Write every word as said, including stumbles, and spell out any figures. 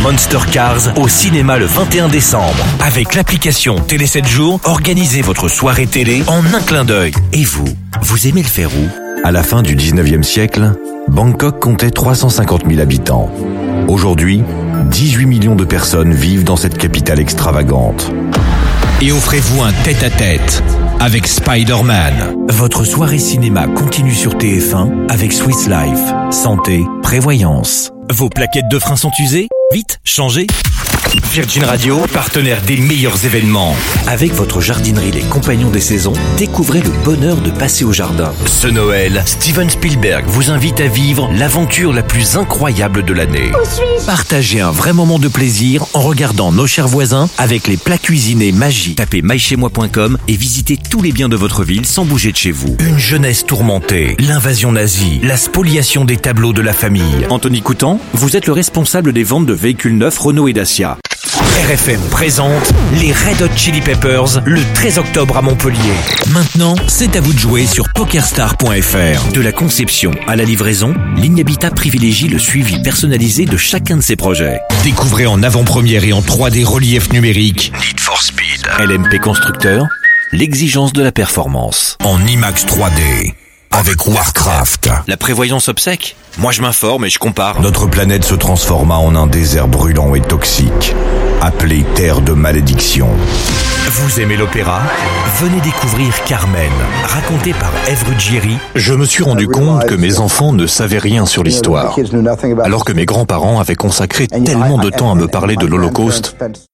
Monster Cars au cinéma le vingt et un décembre. Avec l'application Télé sept jours, organisez votre soirée télé en un clin d'œil. Et vous, vous aimez le faire où ? À la fin du dix-neuvième siècle, Bangkok comptait trois cent cinquante mille habitants. Aujourd'hui, dix-huit millions de personnes vivent dans cette capitale extravagante. Et offrez-vous un tête-à-tête avec Spider-Man. Votre soirée cinéma continue sur T F un avec Swiss Life. Santé, prévoyance. Vos plaquettes de frein sont usées ? Vite, changez. Virgin Radio, partenaire des meilleurs événements. Avec votre jardinerie Les Compagnons des Saisons, découvrez le bonheur de passer au jardin. Ce Noël, Steven Spielberg vous invite à vivre l'aventure la plus incroyable de l'année. Partagez un vrai moment de plaisir en regardant Nos chers voisins avec les plats cuisinés Magie. Tapez my chez moi point com et visitez tous les biens de votre ville sans bouger de chez vous. Une jeunesse tourmentée, l'invasion nazie, la spoliation des tableaux de la famille. Anthony Coutan, vous êtes le responsable des ventes de véhicules neufs Renault et Dacia. R F M présente les Red Hot Chili Peppers le treize octobre à Montpellier. Maintenant, c'est à vous de jouer sur pokerstar point f r. De la conception à la livraison, Lignabita privilégie le suivi personnalisé de chacun de ses projets. Découvrez en avant-première et en trois D relief numérique Need for Speed. L M P Constructeur, l'exigence de la performance. en IMAX trois D avec Warcraft. La prévoyance obsèque ? Moi je m'informe et je compare. Notre planète se transforma en un désert brûlant et toxique, appelé Terre de Malédiction. Vous aimez l'opéra ? Venez découvrir Carmen, raconté par Ève Ruggieri. Je me suis rendu compte que mes enfants ne savaient rien sur l'histoire, alors que mes grands-parents avaient consacré tellement de temps à me parler de l'Holocauste.